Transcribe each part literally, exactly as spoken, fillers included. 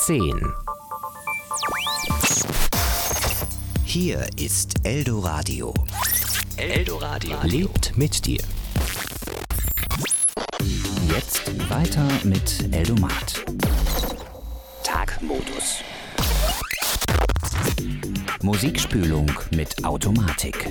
zehn. Hier ist Eldoradio. Eldoradio lebt mit dir. Jetzt weiter mit Eldomat. Tagmodus. Musikspülung mit Automatik.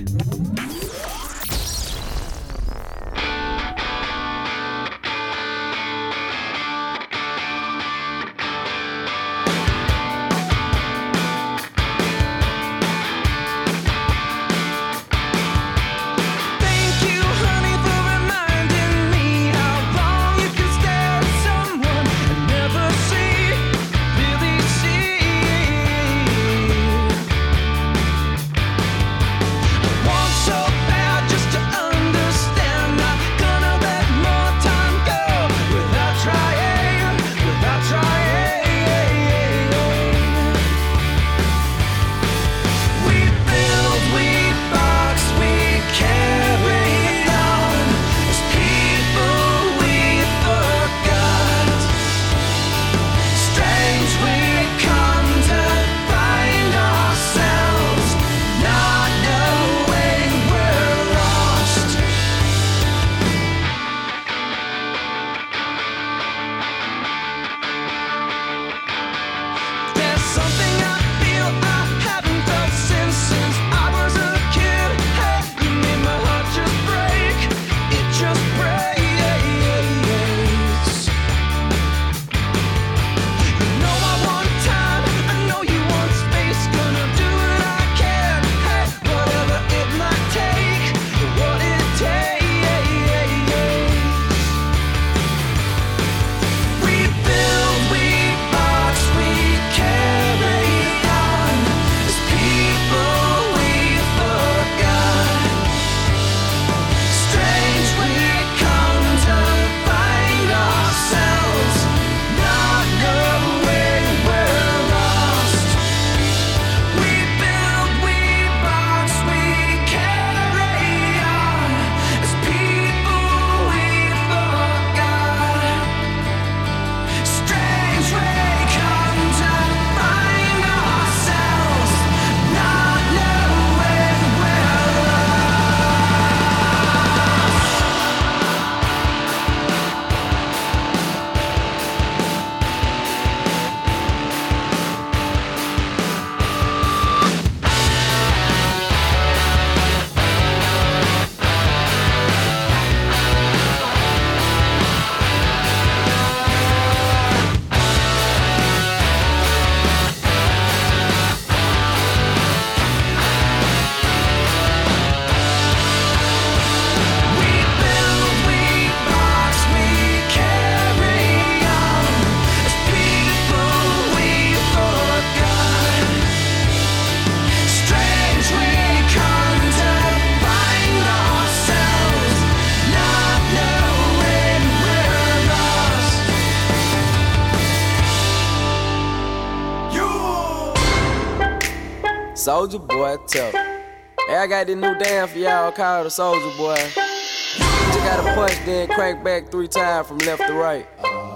Soulja Boy tough. Hey, I got this new dance for y'all called the Soulja Boy. Just gotta punch, then crank back three times from left to right.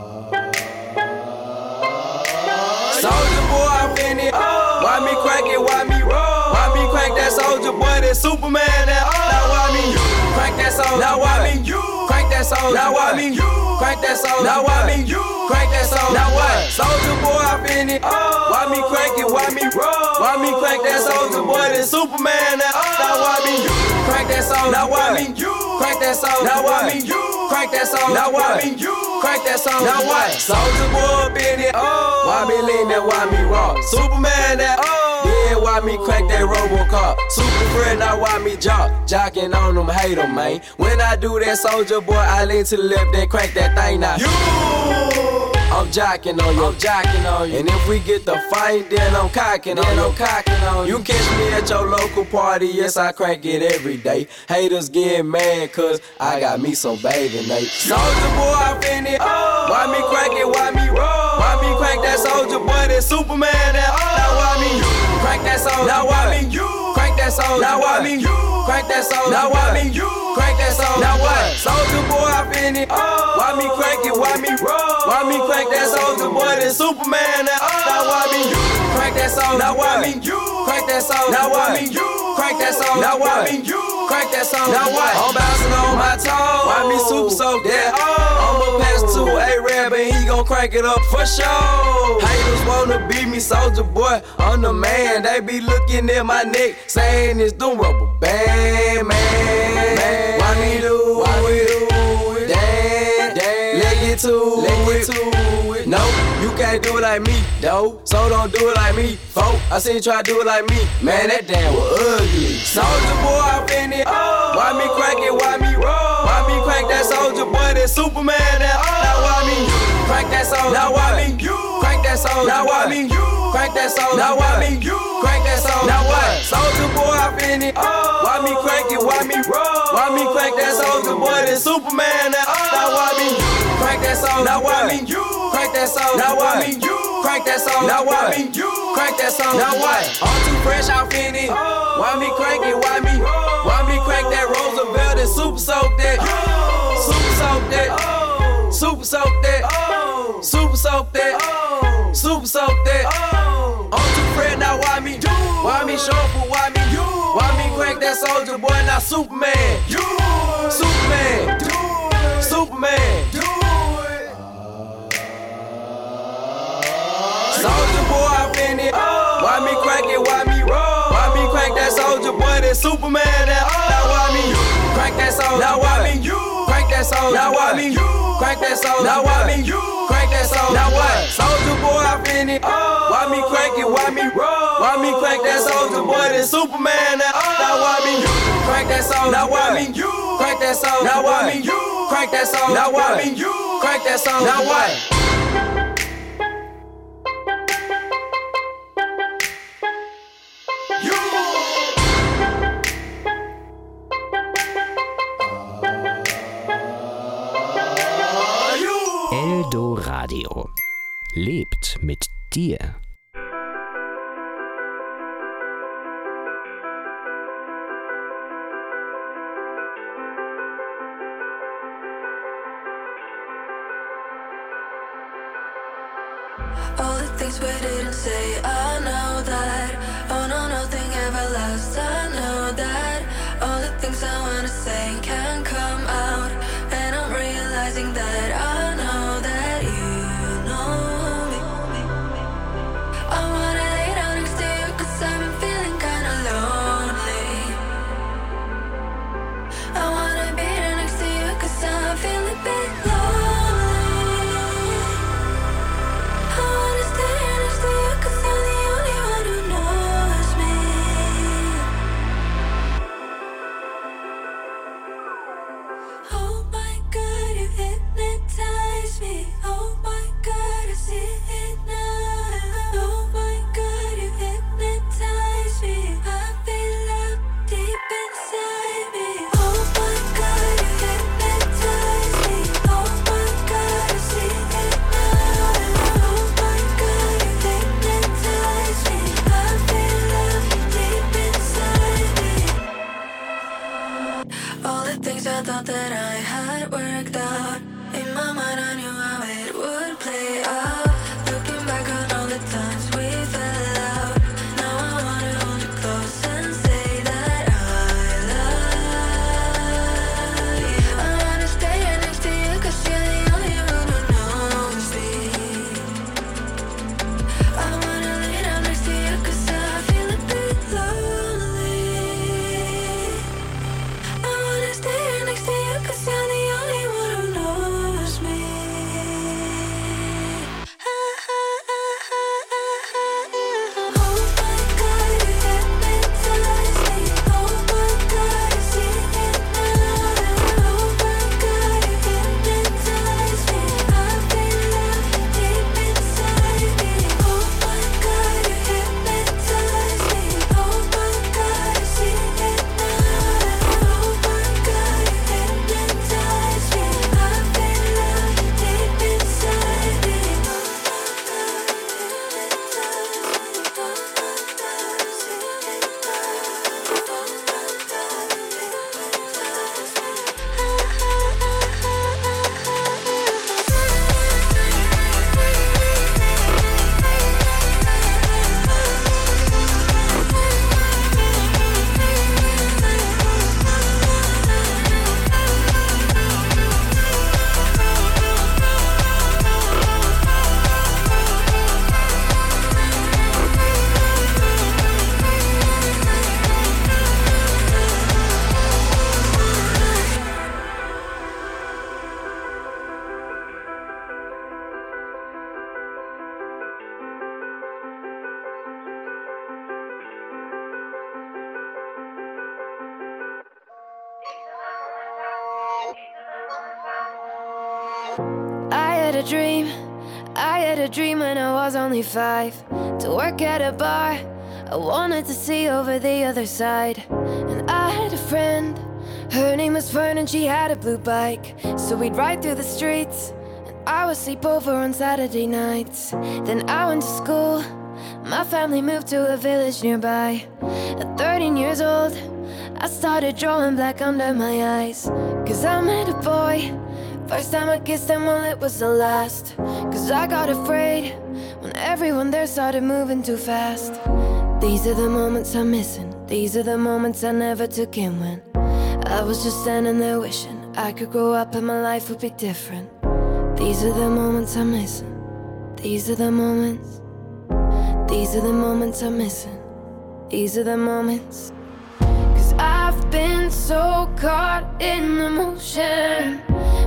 Soulja Boy, I'm in it. Why me crank it? Why me roll? Why me crank that Soulja Boy? That Superman? That now why me crank that Soulja? Now why me crank that Soulja? Now why me crank that Soulja? Now why me crank that Soulja? Now what? Soulja Boy, I'm in it. Why me crank it? Why me roll? Why me crank that Soulja Boy? That Superman? That now why me crank that Soulja? Now why me crank that Soulja? Now why me crank that Soulja? Now why me crank that Soulja? Now what? Soulja Boy, up in it. Why me lean that? Why me rock? Superman? That yeah, why me crank that Robocop? Super friend, now why me jock? Jocking on them, hate them, man. When I do that Soulja Boy, I lean to the left, then crank that thing now. You, I'm jocking on you, I'm jocking on you. And if we get the fight, then I'm cocking on you, I'm cocking on you. You catch me at your local party, yes, I crank it every day. Haters get mad, cause I got me some bathing Nate. Soulja Boy, I'm in it. Why me crank it, why me roll? Why me crank that Soulja Boy, that Superman? That now why me crank that Soulja? Now why me crank that that soul. Now why me? Crank that soul. Now why me? Crank that soul. Now what? Soldier boy, I finna. Why me crank it? Why me roll? Why me crank that soldier boy? Then Superman. Now why me? Crank that soul. Now why me? Crank that soul. Now why me? Crank that soul. Now why me? Crank that soul. Now what? I'm bouncing on my toes. Why me super soaked that? I'ma pass to A-Rab and he gon' crank it up for sure. Haters wanna beat me, soldier boy. I'm the man. They be looking at my neck, saying it's the rubber band, man. Why me do it? Damn, damn. Let get to it. No, you can't do it like me, though. So don't do it like me, folk. I seen you try to do it like me. Man, that damn was ugly. Soldier boy, I finna. Why me crank it? Why me roll? Why me crank that soldier boy? That Superman. That now why me crank that soul? Now why me crank that soul? Now why me crank that soul? Now why me crank that soul? Now what? Soldier boy, I finna. Why me crank it? Why me roll? Why me crank that soldier boy? That Superman. That now why me crank that soul? Now why me crank that soul? Now why me crank that soul? Now why me crank that soul? Now what? I'm too fresh, I'm finna. Why me crank it? Why me? Why me crank that Roosevelt and super soak that? Super soak that. Super soak that. Super soak that. Super soak that. I'm too fresh, now why me? Why me show for why me? Why me crank that soldier boy? Now Superman. Superman. Superman. Soldier boy, I finna. Why me crank it? Why me roll? Why me crank that soldier boy? That Superman. That now why me crank that soul? Now why me crank that soul? Now why me crank that soul? Now why me crank that soul? Now what? Soldier boy, I finna. Why me crank it? Why me roll? Why me crank that soldier boy? That Superman. That now why me crank that soul? Now why me crank that soul? Now why me crank that soul? Now why me crank that soul? Now what? Eldoradio. Lebt mit dir. All the things we didn't say, I know that. Oh no, nothing ever lasts, I know that. All the things I wanna say can't come out, and I'm realizing that I know that you know me. I wanna lay down next to you, cause I've been feeling kinda lonely. I wanna be there next to you, cause I'm feeling a bit lonely. I wanna stay here next to you, cause you're the only one who knows me. Oh my God, you hypnotize me. Oh my God, I see it now. Oh my God, you hypnotize me. I feel love deep inside me. Oh my God, you hypnotize me. Oh my God, I see it now. Oh my God, you hypnotize me. I feel love deep inside me. All the things I thought that I had worked out, in my mind I knew how it would play out. Looking back on all the times we fell out, now I wanna hold you close and say that I love you. I wanna stay here next to you, cause you're the only one who knows me. I wanna lay down next to you, cause I feel a bit lonely. I wanna stay here next to you, cause you're the only one who knows me. a dream, I had a dream when I was only five. To work at a bar, I wanted to see over the other side. And I had a friend, her name was Fern and she had a blue bike. So we'd ride through the streets, and I would sleep over on Saturday nights. Then I went to school, my family moved to a village nearby. At thirteen years old, I started drawing black under my eyes. Cause I met a boy, first time I kissed him, well it was the last. Cause I got afraid when everyone there started moving too fast. These are the moments I'm missing, these are the moments I never took in when I was just standing there wishing I could grow up and my life would be different. These are the moments I'm missing, these are the moments. These are the moments I'm missing, these are the moments. Cause I've been so caught in the motion,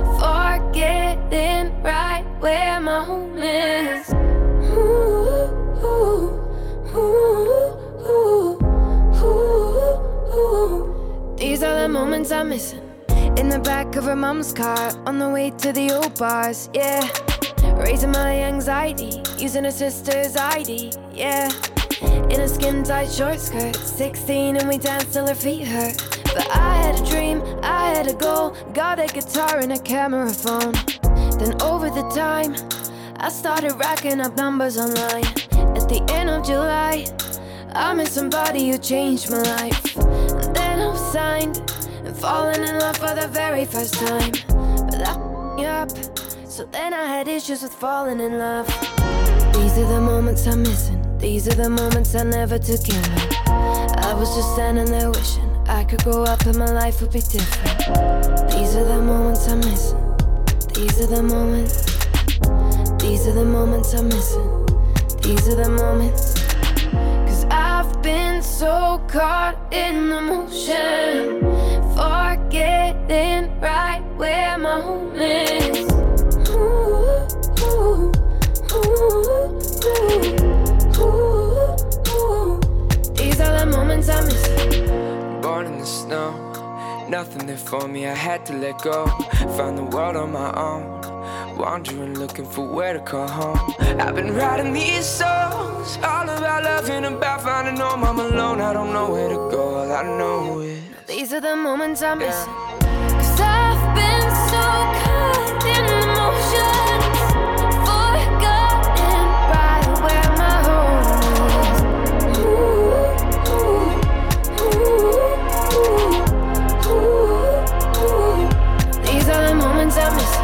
forgetting right where my home is. Ooh, ooh, ooh, ooh, ooh, ooh. These are the moments I'm missing. In the back of her mom's car, on the way to the old bars, yeah. Raising my anxiety, using her sister's I D, yeah. In a skin-tight short skirt, sixteen and we danced till her feet hurt. But I had a dream, I had a goal, got a guitar and a camera phone. Then over the time, I started racking up numbers online. At the end of July, I met somebody who changed my life. And then I was signed, and falling in love for the very first time. But that f***ed me up, so then I had issues with falling in love. These are the moments I'm missing, these are the moments I never took in. I was just standing there wishing I could grow up and my life would be different. These are the moments I'm missing, these are the moments. These are the moments I'm missing, these are the moments. Cause I've been so caught in the motion, forgetting right where my home is. Ooh, ooh, ooh, ooh, ooh, ooh. These are the moments I'm missing. Born in the snow, nothing there for me, I had to let go. Found the world on my own, wandering, looking for where to call home. I've been writing these songs, all about loving, about finding home. I'm alone, I don't know where to go, all I know is these are the moments I'm missing. Cause I've been so caught in the motions, forgotten right where my home is. Ooh, ooh, ooh, ooh, ooh. These are the moments I'm missing.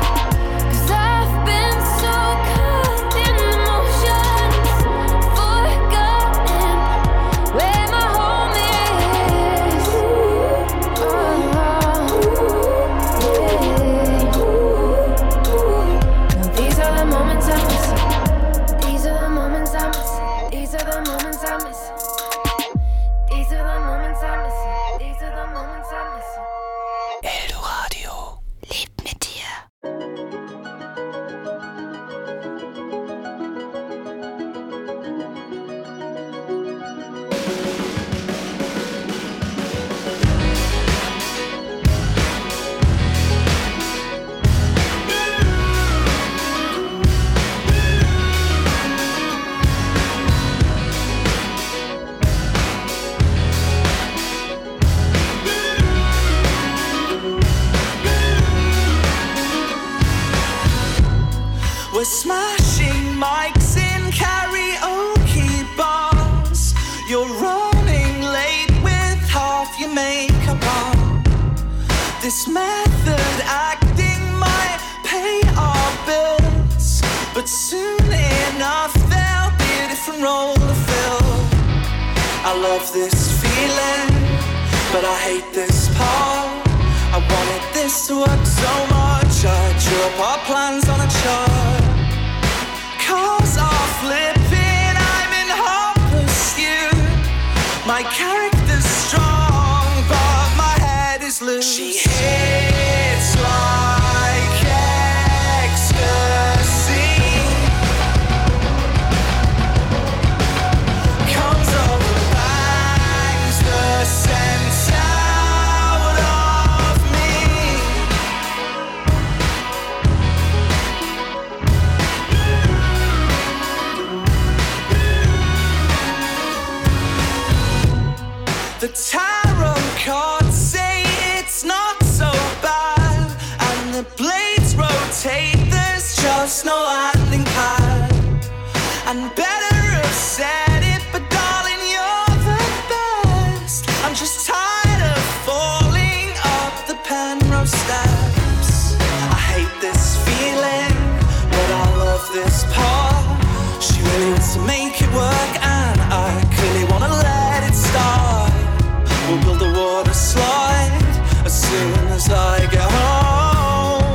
We're smashing mics in karaoke bars. You're running late with half your makeup on. This method acting might pay our bills, but soon enough there'll be a different role to fill. I love this feeling, but I hate this part. I wanted this to work so much, I drew up our plans on a chart. Cars are flipping, I'm in hot pursuit. My character's strong, but my head is loose. She hits like ecstasy, comes over, bangs the sense out of me. The tarot cards say it's not so bad, and the blades rotate, there's just no landing pad. And better have said it, but darling, you're the best. I'm just tired of falling up the Penrose steps. I hate this feeling, but I love this part. She really wants to make it work, and I clearly wanna let it start. We'll build a water slide as soon as I get home.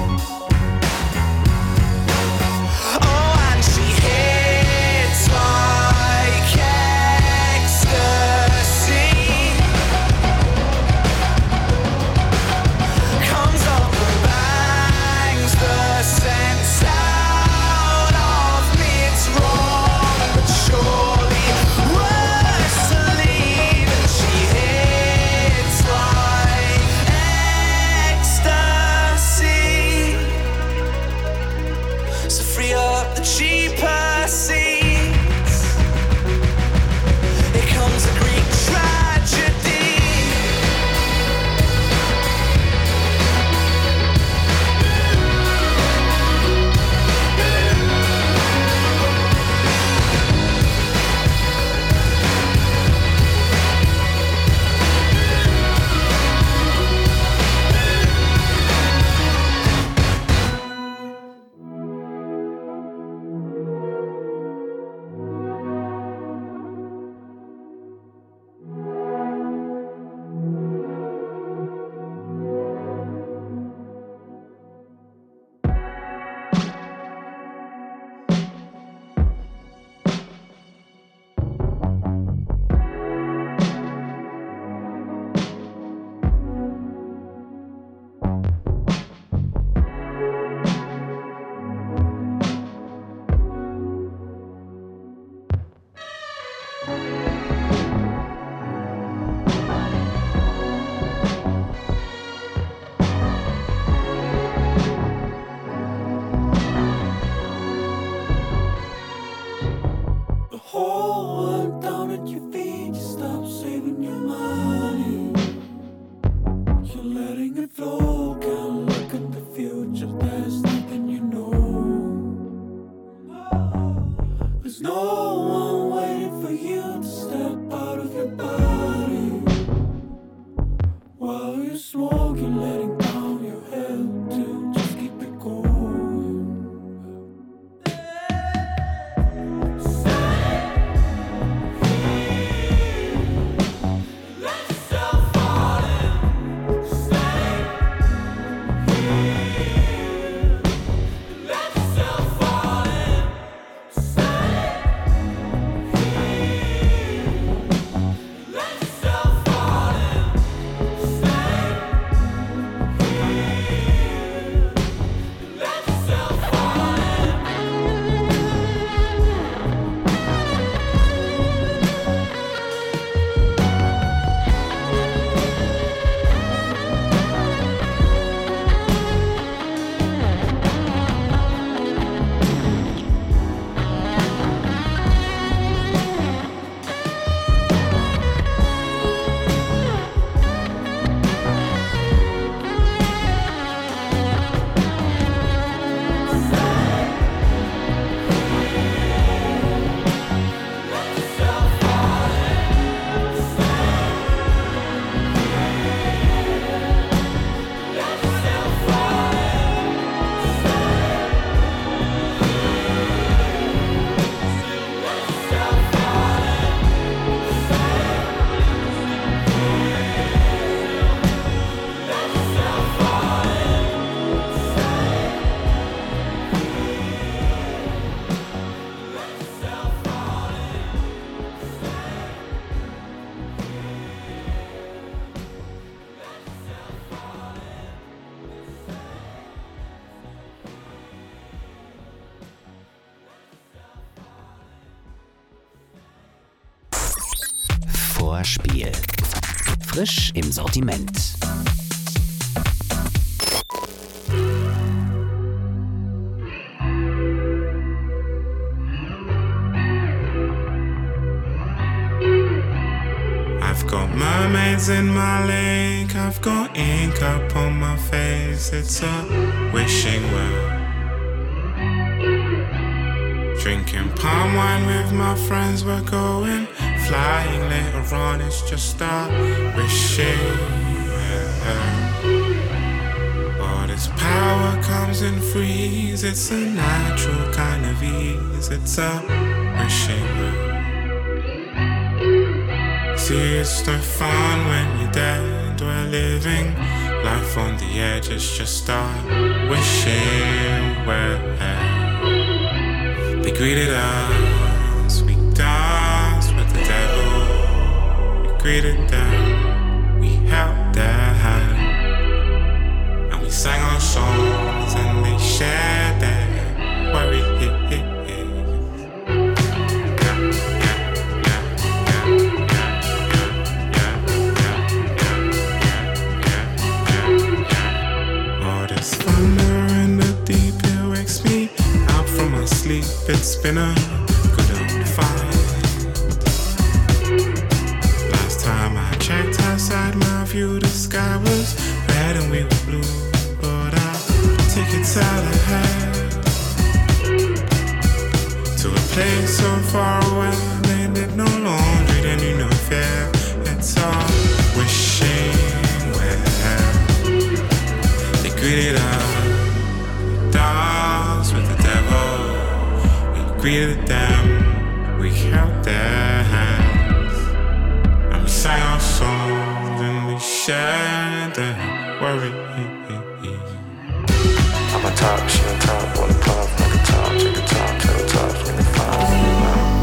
Oh, and she hits like ecstasy. Comes up and bangs the sense out of me. It's wrong, but surely worse to leave. And she hits like ecstasy. So free up the cheaper seats. Here comes a Greek tragedy. The whole world down at your feet. You stop saving your money. You're letting it flow. Can't look at the future. There's nothing you know. There's no one waiting for you to step out of your body. While you're smoking, letting down your head to just keep it going. Vorspiel. Frisch im Sortiment. I've got mermaids in my lake, I've got ink up on my face. It's a wishing well. Drinking palm wine with my friends, we're going flying later on. It's just a wishing well. Oh, this power comes in freeze. It's a natural kind of ease. It's a wishing well. See, it's no fun when you're dead. We're living life on the edge. It's just a wishing well. They greeted us, we danced with the devil. We greeted them, we held their hand, and we sang our songs and they shared their worry. Oh, this thunder in the deep, it wakes me out from my sleep. It's been a good old fight. Last time I checked outside my view, the sky was red and we were blue. But our tickets out ahead to a place so far away. They did no laundry, they knew no fear. It's all wishing well. They greeted us, danced with the devil. Greeted them, we held their hands, and we sang our songs and we shared their worry. I'm on top, she on top, on the top, like a top, take a top, take a top, take a five.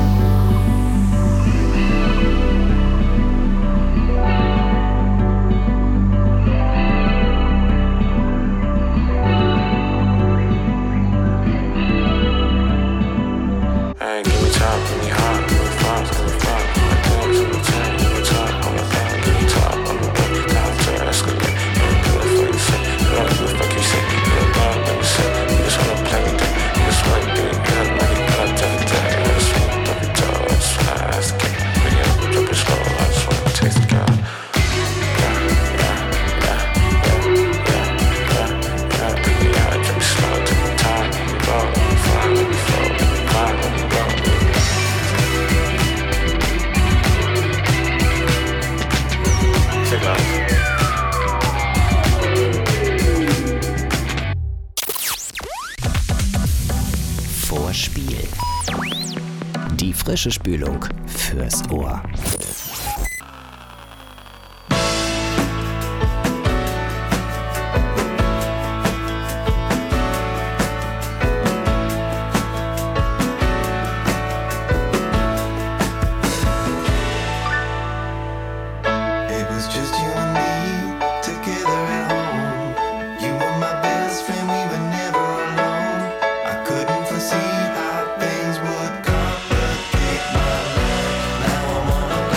Vorspiel. Die frische Spülung fürs Ohr. See how things would complicate my life. Now I'm on a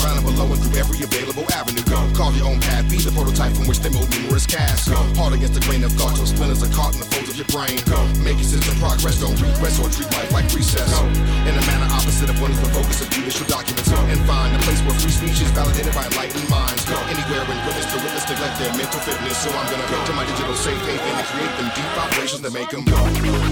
around and below and through every available avenue. Go. Carve your own path, be the prototype from which they mold numerous casts. Go. Hard against the grain of thought till splinters are caught in the folds of your brain. Go. Make your system progress, don't regress or treat life like recess. Go. In a manner opposite of what is the focus of judicial documents. Go. And find a place where free speech is validated by enlightened minds. Go. Anywhere in witness to witness neglect their mental fitness. So I'm gonna go to my digital safe haven and create them deep vibrations that make them go.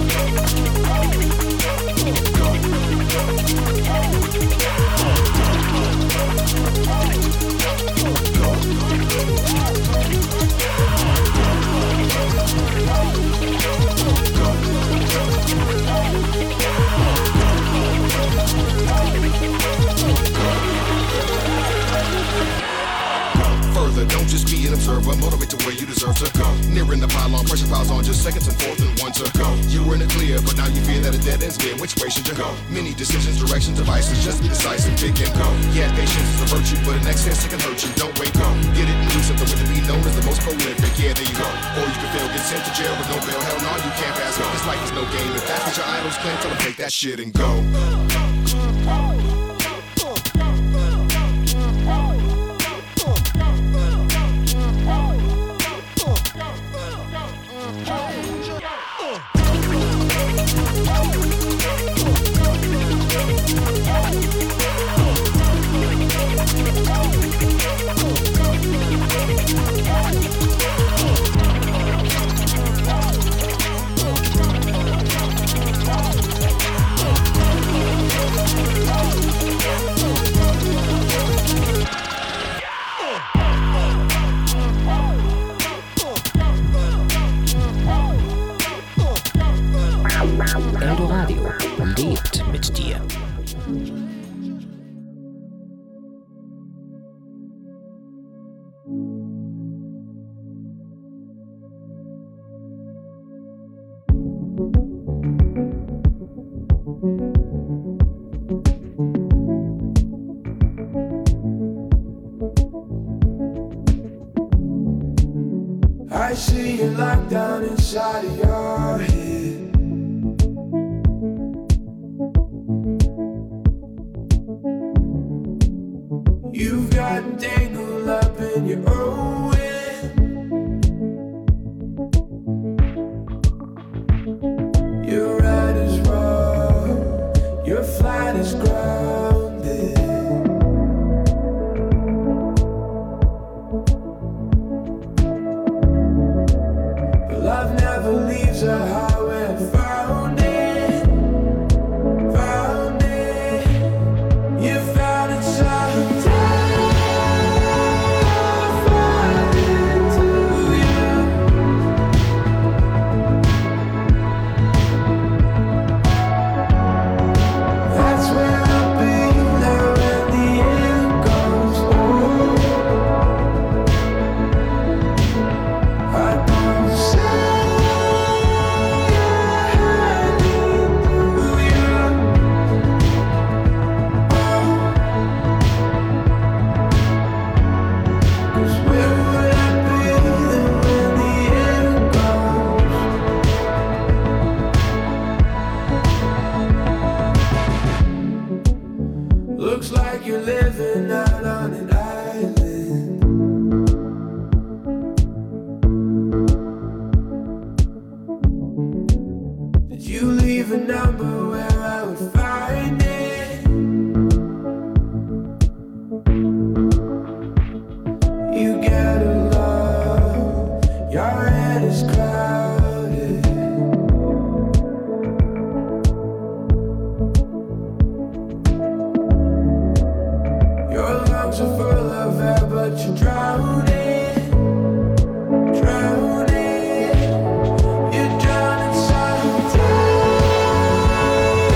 Further, don't just be an observer, motivate to where you deserve to go. Nearing the pylon, pressure piles on just seconds and fourth and one to go. You were in the clear, but now you fear that a dead end's near. Which way should you go? Many decisions, directions, devices, just be decisive, pick and go. Yeah, patience is a virtue, but an excess it can hurt you. Don't wait, go. Get it and do something with it, be known as the most prolific. Yeah, there you go. Or you can fail, get sent to jail with no bail. Hell no, you can't pass go. This life is no game. If that's what your idols claim, tell them take that shit and go. Eldoradio lebt mit dir. I see you locked down inside of your head. You've gotten tangled up in your own way. Your ride is wrong, your flight is grounded. But love never leaves a highway found it, found it. You found it someday. Looks like you're living out on an island. Did you leave a number where I would find it? You gotta love, your head is clouded. Your lungs are full of air, but you're drowning, drowning. You're drowning someday.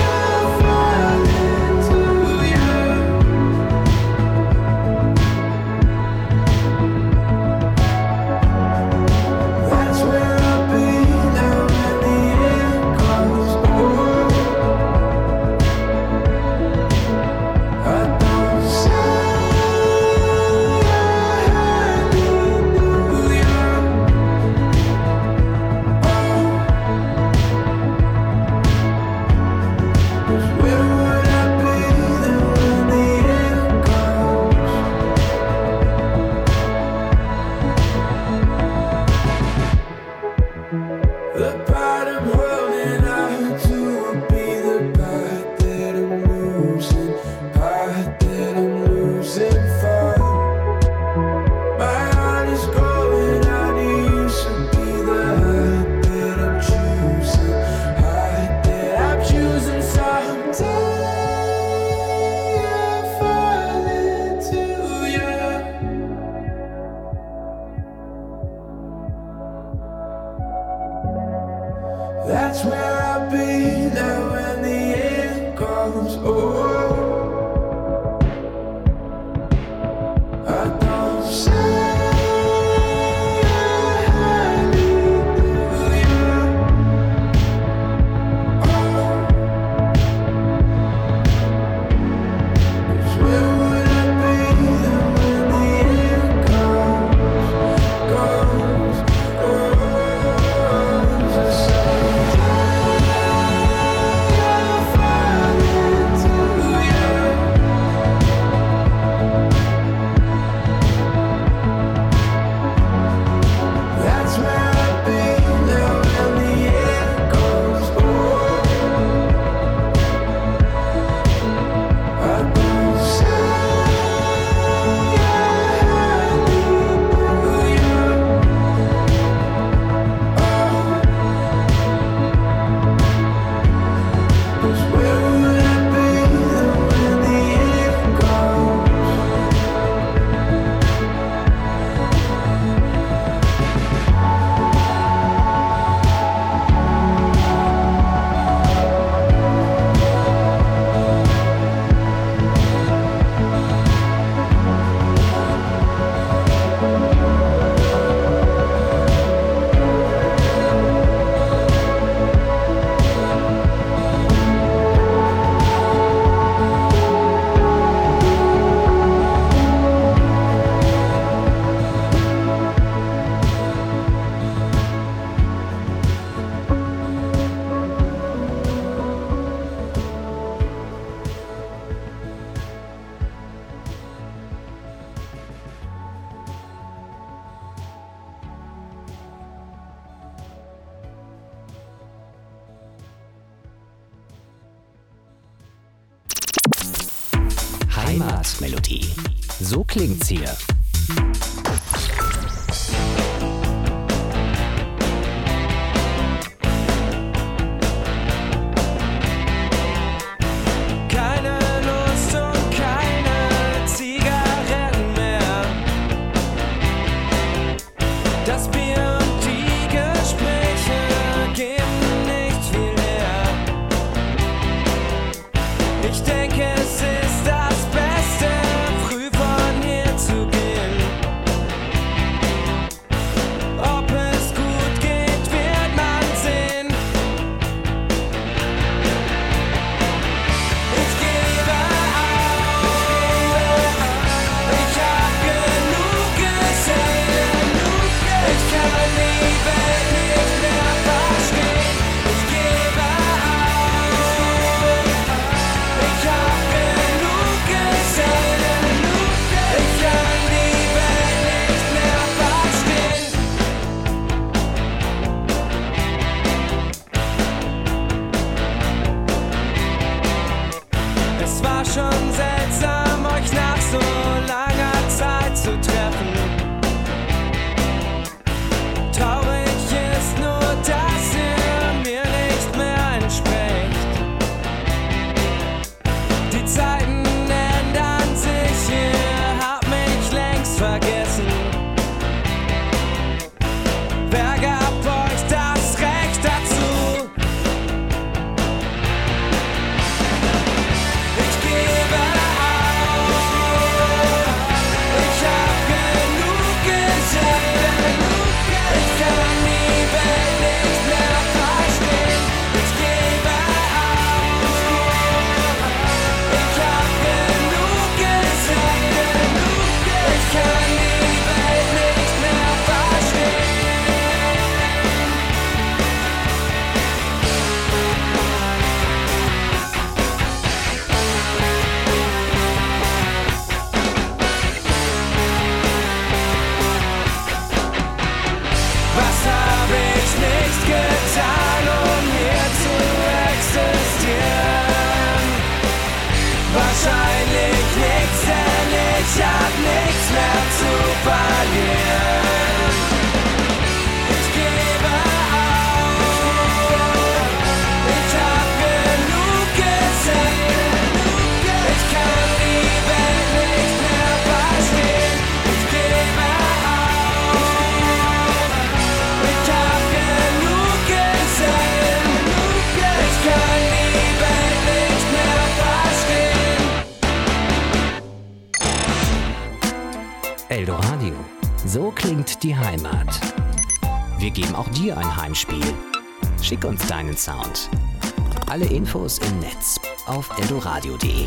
I'm holding out to be the part that I'm losing, part that I'm losing for. My heart is going out to you, so be the heart that I'm choosing, heart that I'm choosing. Someday I'll fall into you. That's where I'll be now when the end comes. Oh, I don't say I need you. Oh, 'cause where would I be then when the end comes, comes, comes? It's That's where I'll be now when the end comes. Oh, I don't say I need you. Oh, 'cause where would I be then when the end comes? Heimatmelodie. So klingt's hier. Keine Lust und keine Zigaretten mehr. Das Bier und die Gespräche geben nicht viel her. Ich denke, es ist das Beste, früh von hier zu gehen. ist die Heimat. Wir geben auch dir ein Heimspiel. Schick uns deinen Sound. Alle Infos im Netz auf eldoradio punkt de.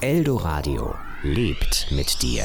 Eldoradio lebt mit dir.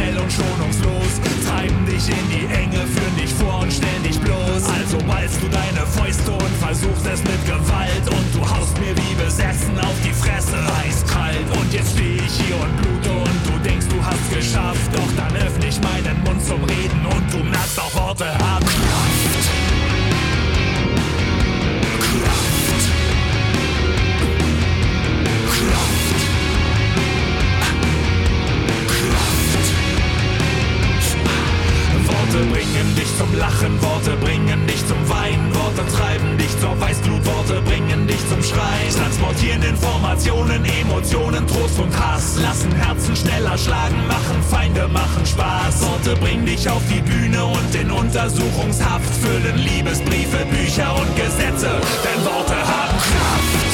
schnell und schonungslos, treiben dich in die Enge, führen dich vor und stellen dich bloß. Also ballst du deine Fäuste und versuchst es mit Gewalt und du haust mir wie besessen auf die Fresse, eiskalt. Und jetzt steh ich hier und blute und du denkst, du hast geschafft, doch dann öffne ich meinen Mund zum Reden und du merkst, auch Worte haben Kraft. Kraft. Kraft. Kraft. Worte bringen dich zum Lachen, Worte bringen dich zum Weinen, Worte treiben dich zur Weißglut, Worte bringen dich zum Schreien, transportieren Informationen, Emotionen, Trost und Hass, lassen Herzen schneller schlagen, machen Feinde, machen Spaß. Worte bringen dich auf die Bühne und in Untersuchungshaft, füllen Liebesbriefe, Bücher und Gesetze, denn Worte haben Kraft.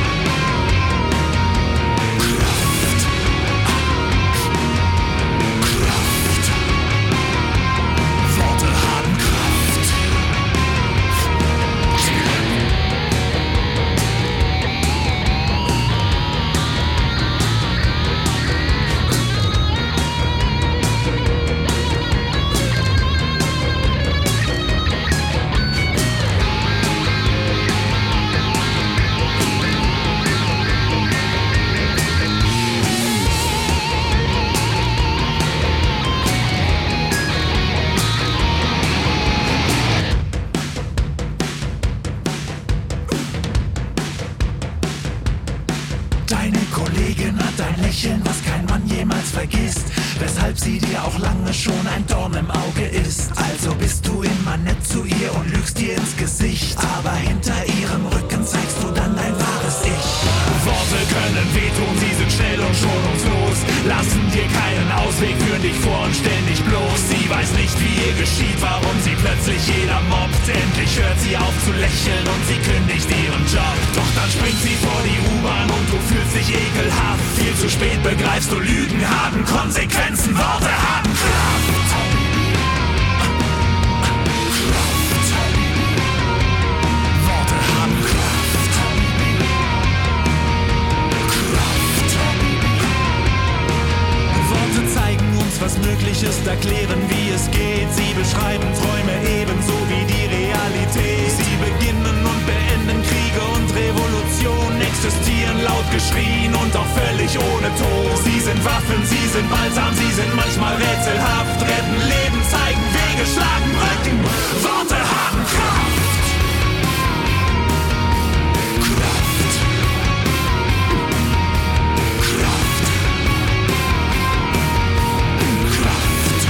Sie dir auch lange schon ein Dorn im Auge ist. Also bist du immer nett zu ihr und lügst ihr ins Gesicht, aber hinter ihrem Rücken zeigst du dann dein wahres Ich. Worte können wehtun, sie sind schnell und schonungslos, lassen dir keinen Ausweg, führen dich vor und stellen dich bloß. Sie weiß nicht, wie ihr geschieht, warum sie plötzlich jeder mobbt. Endlich hört sie auf zu lächeln und sie kündigt ihren Job. Doch dann springt sie vor die U-Bahn und du fühlst dich ekelhaft. Viel zu spät begreifst du, Lügen haben Konsequenzen. Worte haben Kraft. Worte haben Kraft. Kraft. Worte zeigen uns, was möglich ist, erklären, wie es geht. Sie beschreiben Träume ebenso wie die Realität. Sie beginnen und beenden Kriege und Revolutionen, existieren laut geschrien und auch völlig ohne Tod. Sie sind Waffen, sie sind Balsam, sie sind manchmal rätselhaft, retten Leben, zeigen Wege, schlagen Brücken. Worte haben Kraft. Kraft. Kraft. Kraft.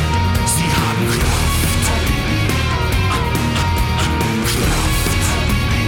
Sie haben Kraft. Kraft.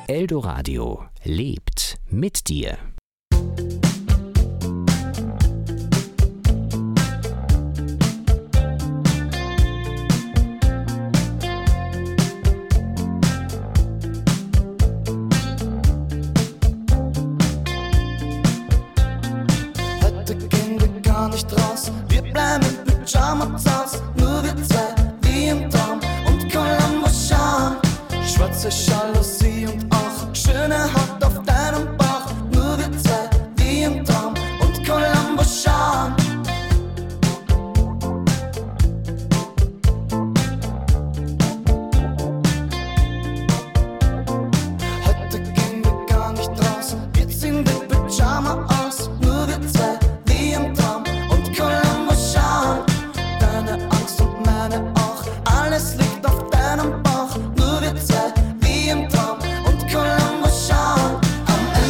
Eldoradio lebt mit dir.